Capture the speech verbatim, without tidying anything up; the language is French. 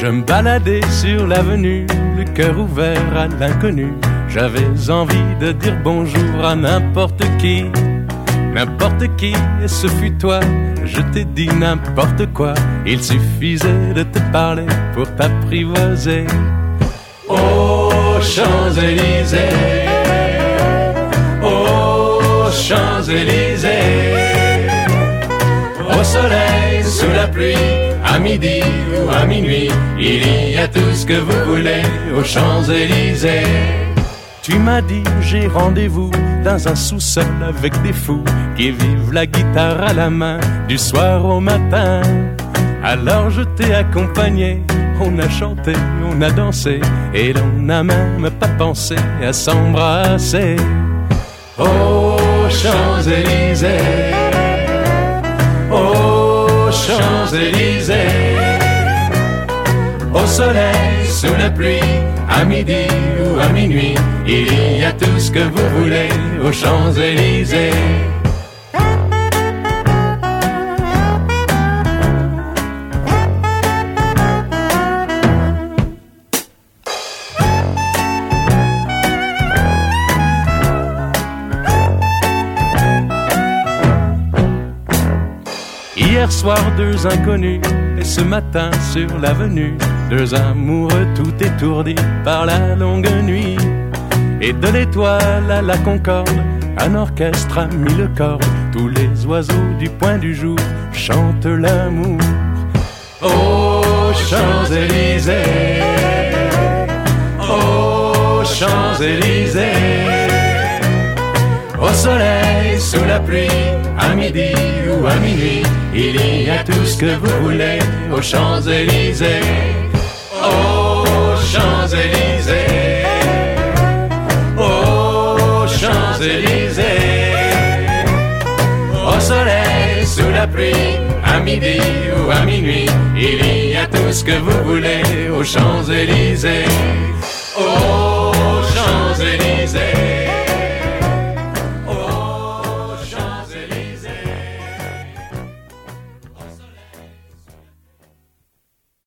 Je me baladais sur l'avenue, le cœur ouvert à l'inconnu. J'avais envie de dire bonjour à n'importe qui, n'importe qui, et ce fut toi. Je t'ai dit n'importe quoi, il suffisait de te parler pour t'apprivoiser. Aux Champs-Élysées, aux Champs-Élysées, au soleil, sous la pluie, à midi ou à minuit, il y a tout ce que vous voulez aux Champs-Élysées. Tu m'as dit j'ai rendez-vous dans un sous-sol avec des fous qui vivent la guitare à la main du soir au matin. Alors je t'ai accompagné, on a chanté, on a dansé et l'on n'a même pas pensé à s'embrasser. Aux Champs-Élysées, aux Champs-Élysées, au soleil, sous la pluie, à midi ou à minuit, il y a tout ce que vous voulez aux Champs-Élysées. Hier soir, deux inconnus, et ce matin sur l'avenue, deux amoureux tout étourdis par la longue nuit. Et de l'étoile à la concorde, un orchestre a mis le cordes. Tous les oiseaux du point du jour chantent l'amour. Aux Champs-Élysées, aux Champs-Élysées, au soleil, sous la pluie, à midi ou à minuit, il y a tout ce que vous voulez aux Champs-Élysées. Aux Champs-Élysées, aux Champs-Élysées, au soleil, sous la pluie, à midi ou à minuit, il y a tout ce que vous voulez aux Champs-Élysées. Aux Champs-Élysées.